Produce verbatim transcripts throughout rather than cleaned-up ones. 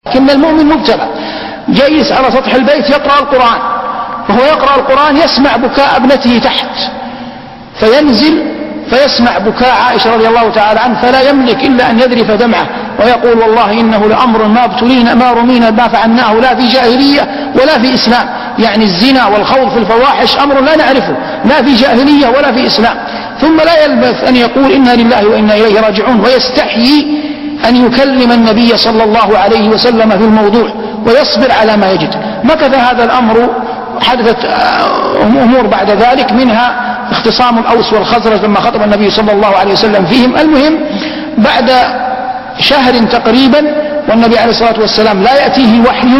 لكن المؤمن مبتلى جالس على سطح البيت يقرأ القرآن، وهو يقرأ القرآن يسمع بكاء ابنته تحت، فينزل فيسمع بكاء عائشة رضي الله تعالى عنه، فلا يملك إلا أن يذرف دمعه ويقول والله إنه لأمر ما ابتلينا ما رمينا ما فعلناه لا في جاهلية ولا في إسلام. يعني الزنا والخوض في الفواحش أمر لا نعرفه لا في جاهلية ولا في إسلام. ثم لا يلبث أن يقول إنا لله وإنا إليه راجعون، ويستحيي أن يكلم النبي صلى الله عليه وسلم في الموضوع ويصبر على ما يجد. مكث هذا الأمر، حدثت أمور بعد ذلك، منها اختصام الأوس والخزرج لما خطب النبي صلى الله عليه وسلم فيهم. المهم بعد شهر تقريبا والنبي عليه الصلاة والسلام لا يأتيه وحي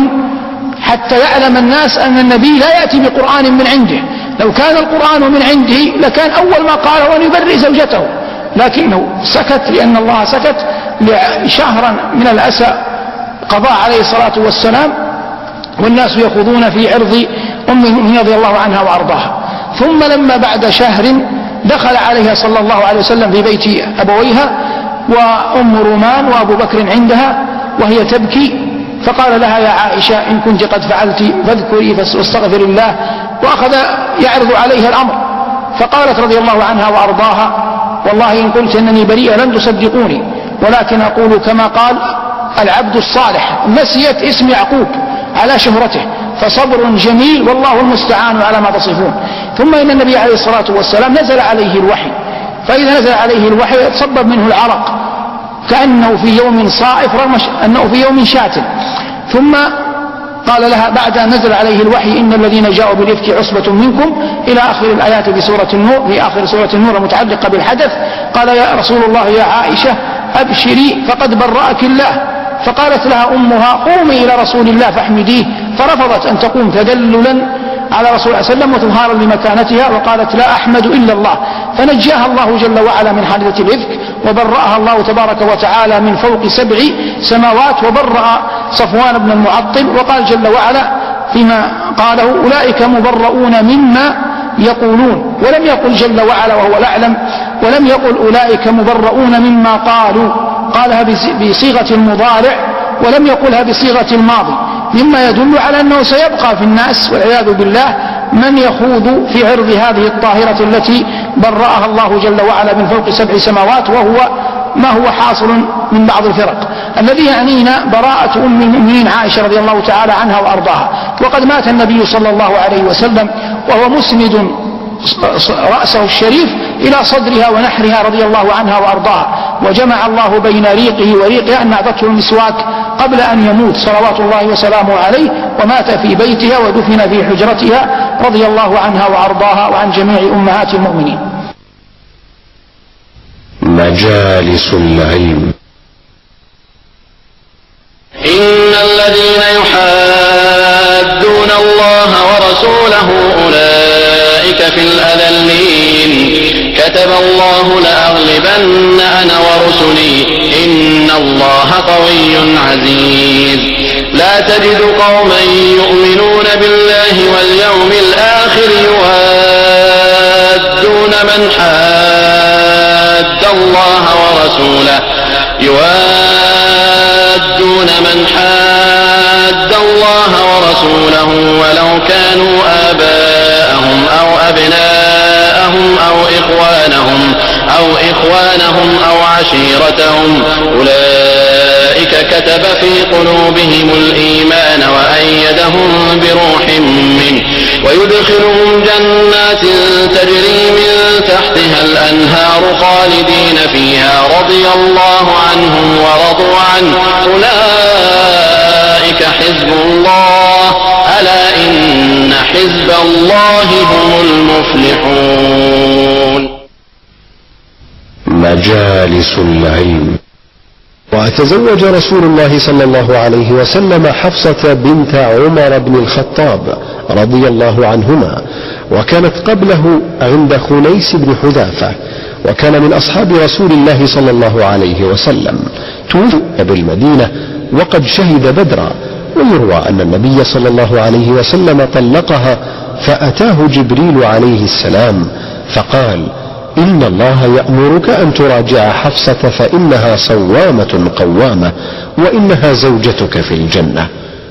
حتى يعلم الناس أن النبي لا يأتي بقرآن من عنده. لو كان القرآن من عنده لكان أول ما قاله أن يبرئ زوجته، لكنه سكت لأن الله سكت شهرا من الأسى قضاء عليه الصلاة والسلام، والناس يخوضون في عرض أم المؤمنين رضي الله عنها وأرضاها. ثم لما بعد شهر دخل عليها صلى الله عليه وسلم في بيت أبويها وأم رومان وأبو بكر عندها وهي تبكي، فقال لها يا عائشة إن كنت قد فعلت فاذكري واستغفر الله، وأخذ يعرض عليها الأمر. فقالت رضي الله عنها وأرضاها والله إن قلت أنني بريئة لن تصدقوني، ولكن أقول كما قال العبد الصالح، نسيت اسم يعقوب على شهرته، فصبر جميل والله المستعان على ما تصفون. ثم إن النبي عليه الصلاة والسلام نزل عليه الوحي، فإذا نزل عليه الوحي يتصبب منه العرق كأنه في يوم صائف رغم أنه في يوم شاتم. ثم قال لها بعد أن نزل عليه الوحي إن الذين جاءوا بالإفك عصبة منكم إلى آخر الآيات في سورة النور، في آخر سورة النور المتعلقة بالحدث، قال يا رسول الله يا عائشة أبشري فقد برأك الله. فقالت لها أمها قومي إلى رسول الله فاحمديه، فرفضت أن تقوم تدللا على رسول الله صلى الله عليه وسلم وتظهارا لمكانتها، وقالت لا أحمد إلا الله. فنجاها الله جل وعلا من حادثة الإفك وبرأها الله تبارك وتعالى من فوق سبع سماوات، وبرأ صفوان بن المعطل. وقال جل وعلا فيما قاله أولئك مبرؤون مما يقولون، ولم يقل جل وعلا وهو الأعلم، ولم يقل أولئك مبرؤون مما قالوا، قالها بصيغة المضارع ولم يقلها بصيغة الماضي، مما يدل على أنه سيبقى في الناس والعياذ بالله من يخوض في عرض هذه الطاهرة التي برأها الله جل وعلا من فوق سبع سماوات، وهو ما هو حاصل من بعض الفرق. الذي يعنينا براءة أم المؤمنين عائشة رضي الله تعالى عنها وأرضاها. وقد مات النبي صلى الله عليه وسلم وهو مسند رأسه الشريف إلى صدرها ونحرها رضي الله عنها وأرضاها، وجمع الله بين ريقه وريقها أن أعطته المسواك قبل أن يموت صلوات الله وسلامه عليه، ومات في بيتها ودفن في حجرتها رضي الله عنها وأرضاها وعن جميع أمهات المؤمنين. مجالس العلم. إن الذين يحادون الله ورسوله أولئك في الأذلين، كتب الله لأغلبن أنا ورسلي إن الله قوي عزيز. لا تجد قوما يؤمنون بالله واليوم الآخر يوادون من حاد الله ورسوله يوادون من حاد الله ورسوله ولو كانوا آباءهم أو أبناءهم أو إخوانهم أو إخوانهم أو عشيرتهم، أولئك كتب في قلوبهم الإيمان وأيدهم بروح منه ويدخلهم جنات تجري من تحتها الأنهار خالدين فيها رضي الله عنهم ورضوا عنه، أولئك حزب الله ألا إن حزب الله هم المفلحون. مجالس العلم. وتزوج رسول الله صلى الله عليه وسلم حفصة بنت عمر بن الخطاب رضي الله عنهما، وكانت قبله عند خنيس بن حذافة، وكان من أصحاب رسول الله صلى الله عليه وسلم، توفي بالمدينة وقد شهد بدرا. ويروى أن النبي صلى الله عليه وسلم طلقها، فأتاه جبريل عليه السلام فقال إن الله يأمرك أن تراجع حفصة فإنها صوامة قوامة، وإنها زوجتك في الجنة.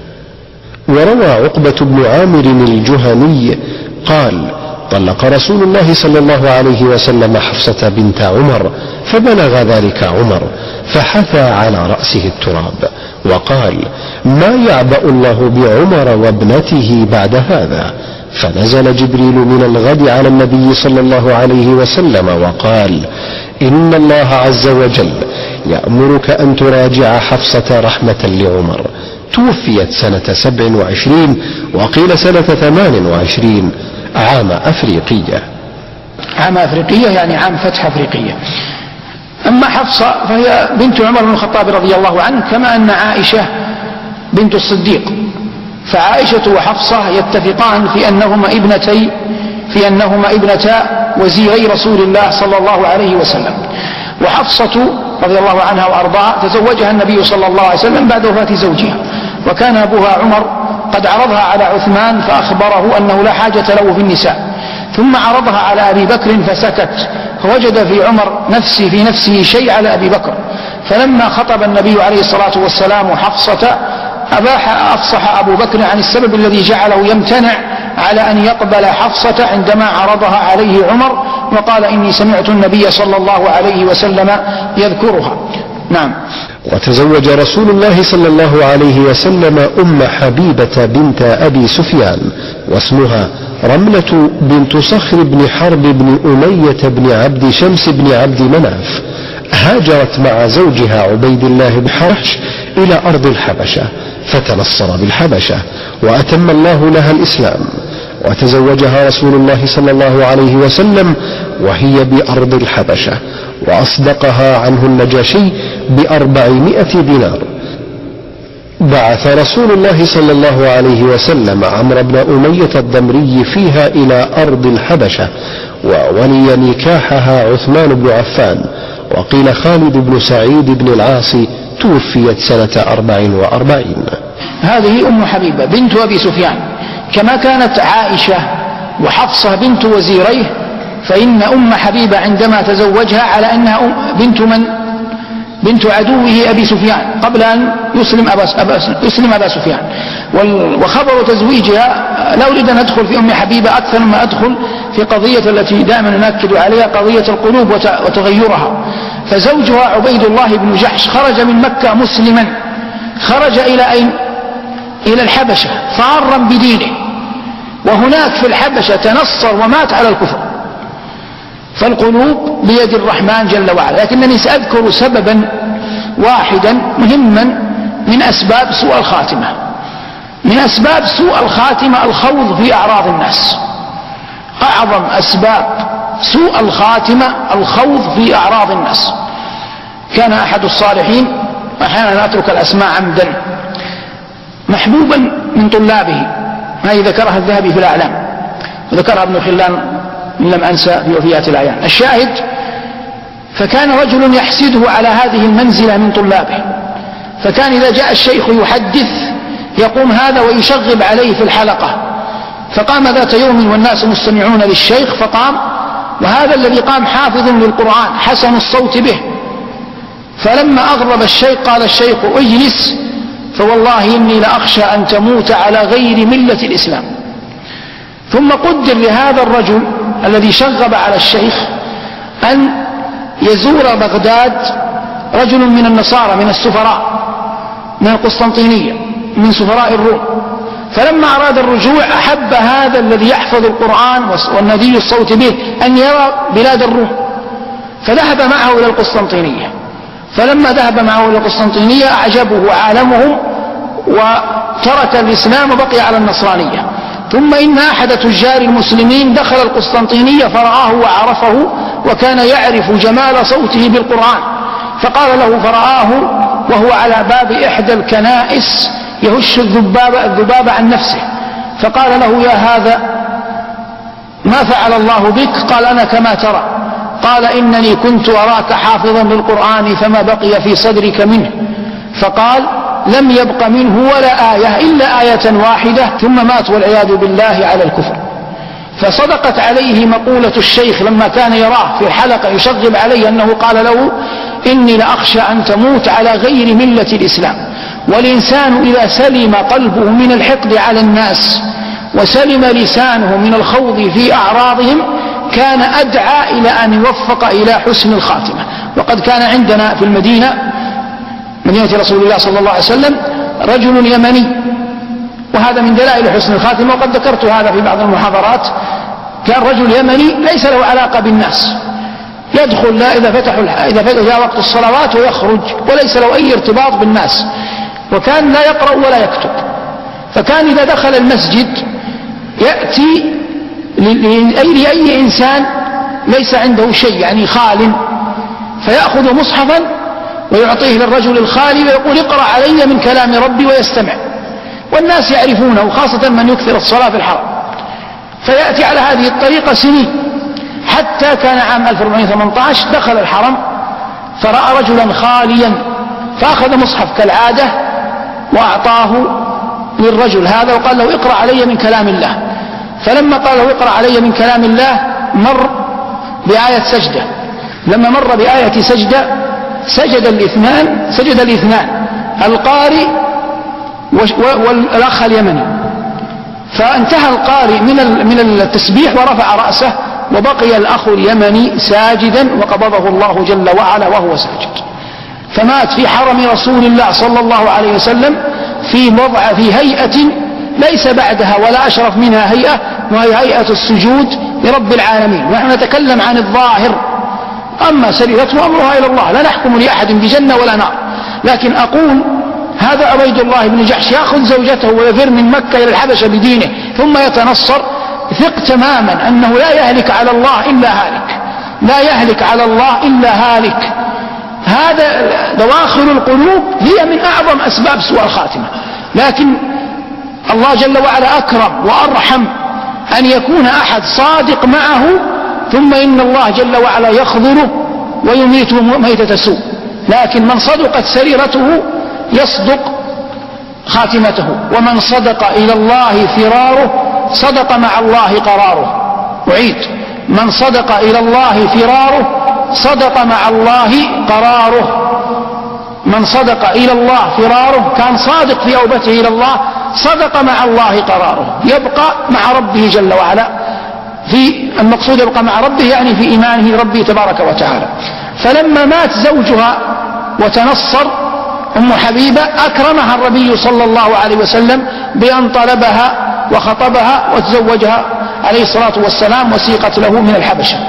وروى عقبة بن عامر الجهني قال: طلق رسول الله صلى الله عليه وسلم حفصة بنت عمر، فبلغ ذلك عمر فحثى على رأسه التراب وقال: ما يعبأ الله بعمر وابنته بعد هذا؟ فنزل جبريل من الغد على النبي صلى الله عليه وسلم وقال: إن الله عز وجل يأمرك أن تراجع حفصة رحمة لعمر. توفيت سنة سبع وعشرين وقيل سنة ثمان وعشرين عام أفريقية. عام أفريقية يعني عام فتح أفريقية. أما حفصة فهي بنت عمر بن الخطاب رضي الله عنه، كما أن عائشة بنت الصديق، فعائشة وحفصة يتفقان في أنهما ابنتي في أنهما ابنتا وزيري رسول الله صلى الله عليه وسلم. وحفصة رضي الله عنها وأرضاها تزوجها النبي صلى الله عليه وسلم بعد وفاة زوجها، وكان أبوها عمر قد عرضها على عثمان فأخبره أنه لا حاجة له في النساء، ثم عرضها على أبي بكر فسكت، فوجد في عمر نفسي في نفسه شيء على أبي بكر، فلما خطب النبي عليه الصلاة والسلام حفصة أباح أفصح أبو بكر عن السبب الذي جعله يمتنع على أن يقبل حفصة عندما عرضها عليه عمر، وقال: إني سمعت النبي صلى الله عليه وسلم يذكرها. نعم. وتزوج رسول الله صلى الله عليه وسلم أم حبيبة بنت أبي سفيان، واسمها رملة بنت صخر بن حرب بن أمية بن عبد شمس بن عبد مناف. هاجرت مع زوجها عبيد الله بن حرش إلى أرض الحبشة، فتنصر بالحبشة وأتم الله لها الإسلام، وتزوجها رسول الله صلى الله عليه وسلم وهي بأرض الحبشة، وأصدقها عنه النجاشي بأربعمائة دينار. بعث رسول الله صلى الله عليه وسلم عمرو بن أمية الضمري فيها إلى أرض الحبشة، وولي نكاحها عثمان بن عفان، وقيل خالد بن سعيد بن العاص، توفيت سنة أربع وأربعين. هذه أم حبيبة بنت أبي سفيان، كما كانت عائشة وحفصة بنت وزيريه، فإن أم حبيبة عندما تزوجها على أنها بنت من؟ بنت عدوه أبي سفيان قبل أن يسلم أبا, أبا, يسلم أبا سفيان. وخبر تزويجها لا أريد أن أدخل في أم حبيبة أكثر مما أدخل في قضية التي دائما نأكد عليها، قضية القلوب وتغيرها. فزوجها عبيد الله بن جحش خرج من مكة مسلما، خرج إلى أين؟ إلى الحبشة فارا بدينه، وهناك في الحبشة تنصر ومات على الكفر. فالقلوب بيد الرحمن جل وعلا. لكنني سأذكر سببا واحدا مهما من أسباب سوء الخاتمة. من أسباب سوء الخاتمة الخوض في أعراض الناس. أعظم أسباب سوء الخاتمة الخوض في أعراض الناس. كان أحد الصالحين، أحيانا أترك الأسماء عمدا، محبوبا من طلابه، هذه ذكرها الذهبي في الأعلام وذكرها ابن خلان إن لم أنسى في وفيات الأعيان. الشاهد، فكان رجل يحسده على هذه المنزلة من طلابه، فكان إذا جاء الشيخ يحدث يقوم هذا ويشغب عليه في الحلقة. فقام ذات يوم والناس مستمعون للشيخ، فقام، وهذا الذي قام حافظ للقرآن حسن الصوت به. فلما أغرب الشيخ قال الشيخ: اجلس، فوالله إني لأخشى أن تموت على غير ملة الإسلام. ثم قدر لهذا الرجل الذي شغب على الشيخ أن يزور بغداد رجل من النصارى، من السفراء، من القسطنطينية، من سفراء الروم. فلما أراد الرجوع أحب هذا الذي يحفظ القرآن والندي الصوت به أن يرى بلاد الروم، فذهب معه إلى القسطنطينية. فلما ذهب معه إلى القسطنطينية أعجبه عالمهم وترك الإسلام وبقي على النصرانية. ثم إن أحد تجار المسلمين دخل القسطنطينية فرآه وعرفه، وكان يعرف جمال صوته بالقرآن، فقال له، فرآه وهو على باب إحدى الكنائس يهش الذباب, الذباب عن نفسه، فقال له: يا هذا ما فعل الله بك؟ قال: أنا كما ترى. قال: إنني كنت أراك حافظا للقرآن فما بقي في صدرك منه. فقال: لم يبق منه ولا آية إلا آية واحدة، ثم مات والعياذ بالله على الكفر. فصدقت عليه مقولة الشيخ لما كان يراه في الحلقة يشغب عليه أنه قال له: إني لأخشى أن تموت على غير ملة الإسلام. والإنسان إذا سلم قلبه من الحقد على الناس وسلم لسانه من الخوض في أعراضهم كان أدعى إلى أن يوفق إلى حسن الخاتمة. وقد كان عندنا في المدينة مدينة رسول الله صلى الله عليه وسلم رجل يمني، وهذا من دلائل حسن الخاتمة، وقد ذكرت هذا في بعض المحاضرات. كان رجل يمني ليس له علاقة بالناس، يدخل لا إذا فتحوا إذا فتح وقت الصلوات ويخرج، وليس له أي ارتباط بالناس، وكان لا يقرأ ولا يكتب. فكان إذا دخل المسجد يأتي لأي إنسان ليس عنده شيء يعني خال، فيأخذ مصحفا ويعطيه للرجل الخالي ويقول اقرأ علي من كلام ربي ويستمع، والناس يعرفونه خاصة من يكثر الصلاة في الحرم. فيأتي على هذه الطريقة سنين، حتى كان عام ألف وأربعمائة وثمانية عشر دخل الحرم فرأى رجلا خاليا، فأخذ مصحف كالعادة وأعطاه للرجل هذا وقال له اقرأ علي من كلام الله. فلما قال له اقرأ علي من كلام الله مر بآية سجدة، لما مر بآية سجدة سجد الاثنان سجد الاثنان القارئ والأخ اليمني، فانتهى القارئ من من التسبيح ورفع رأسه، وبقي الأخ اليمني ساجدا وقبضه الله جل وعلا وهو ساجد، فمات في حرم رسول الله صلى الله عليه وسلم في وضع في هيئة ليس بعدها ولا أشرف منها هيئة، وهي هيئة السجود لرب العالمين. ونحن نتكلم عن الظاهر، أما سريرته أمرها إلى الله، لا نحكم لأحد بجنة ولا نار. لكن أقول هذا عبيد الله بن جحش يأخذ زوجته ويفر من مكة إلى الحبشة بدينه ثم يتنصر، ثق تماما أنه لا يهلك على الله إلا هالك، لا يهلك على الله إلا هالك. هذا دواخل القلوب هي من أعظم أسباب سوء الخاتمة، لكن الله جل وعلا أكرم وأرحم أن يكون أحد صادق معه ثم إن الله جل وعلا يخذله ويميته ميتة سوء. لكن من صدقت سريرته يصدق خاتمته، ومن صدق إلى الله فراره صدق مع الله قراره. أعيد: من صدق إلى الله فراره صدق مع الله قراره. من صدق إلى الله فراره كان صادق في أوبته إلى الله، صدق مع الله قراره، يبقى مع ربه جل وعلا. في المقصود يبقى مع ربه يعني في إيمانه ربه تبارك وتعالى. فلما مات زوجها وتنصر أم حبيبة أكرمها النبي صلى الله عليه وسلم بأن طلبها وخطبها وتزوجها عليه الصلاة والسلام وسيقت له من الحبشة.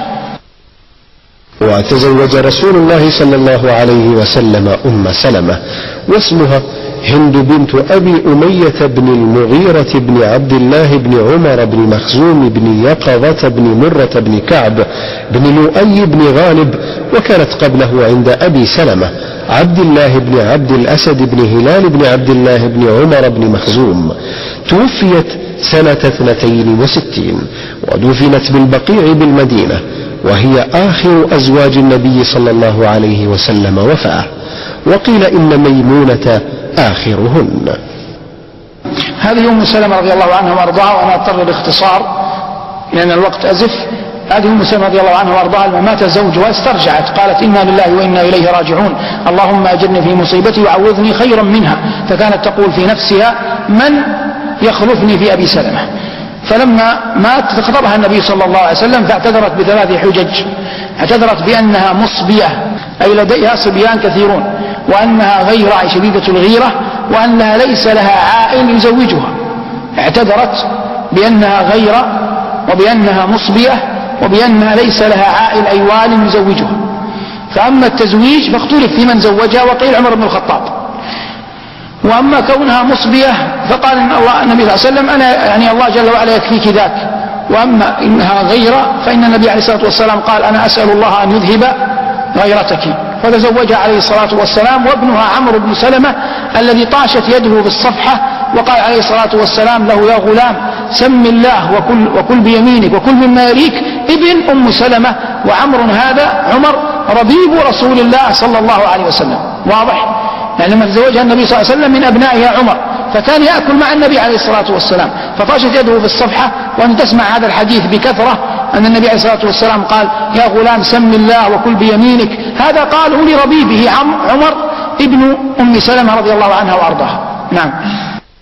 وتزوج رسول الله صلى الله عليه وسلم أم سلمة، واسمها هند بنت أبي أمية بن المغيرة بن عبد الله بن عمر بن مخزوم بن يقظة بن مرة بن كعب بن لؤي بن غالب، وكانت قبله عند أبي سلمة عبد الله بن عبد الأسد بن هلال بن عبد الله بن عمر بن مخزوم. توفيت سنة اثنتين وستين ودفنت بالبقيع بالمدينة، وهي آخر أزواج النبي صلى الله عليه وسلم وفاة، وقيل إن ميمونة آخرهن. هذه أم سلمة رضي الله عنها وأرضاها، وأنا أضطر بالاختصار لأن الوقت أزف. هذه أم سلمة رضي الله عنها وأرضاها لما مات زوجها استرجعت، قالت إنا لله وإنا إليه راجعون، اللهم أجرني في مصيبتي وعوذني خيرا منها. فكانت تقول في نفسها من يخلفني في أبي سلمة. فلما مات فخطبها النبي صلى الله عليه وسلم فاعتذرت بثلاث حجج. اعتذرت بأنها مصبية، أي لديها صبيان كثيرون، وأنها غيرة أي شديدة الغيرة، وأنها ليس لها عائل يزوجها. اعتذرت بأنها غيرة وبأنها مصبية وبأنها ليس لها عائل أي وال يزوجها. فأما التزويج فاختلف في من زوجها، وقيل عمر بن الخطاب. وأما كونها مصبية فقال إن الله النبي صلى الله عليه وسلم أنا يعني الله جل وعلا يكفيك ذاك. وأما إنها غيرة فإن النبي عليه الصلاة والسلام قال أنا أسأل الله أن يذهب غيرتك، فتزوجها عليه الصلاة والسلام. وابنها عمرو بن سلمة الذي طاشت يده في الصفحة، وقال عليه الصلاة والسلام له يا غلام سم الله وكل, وكل بيمينك وكل مما يليك، ابن أم سلمة. وعمر هذا عمر ربيب رسول الله صلى الله عليه وسلم. واضح؟ يعني لما تزوجها النبي صلى الله عليه وسلم من أبنائها عمر، فكان يأكل مع النبي عليه الصلاة والسلام، فطاشت يده في الصفحة. وأن تسمع هذا الحديث بكثرة أن النبي عليه الصلاة والسلام قال يا غلام سم الله وكل بيمينك، هذا قاله لربيبه عمر ابن أم سلمة رضي الله عنها وأرضاها. نعم.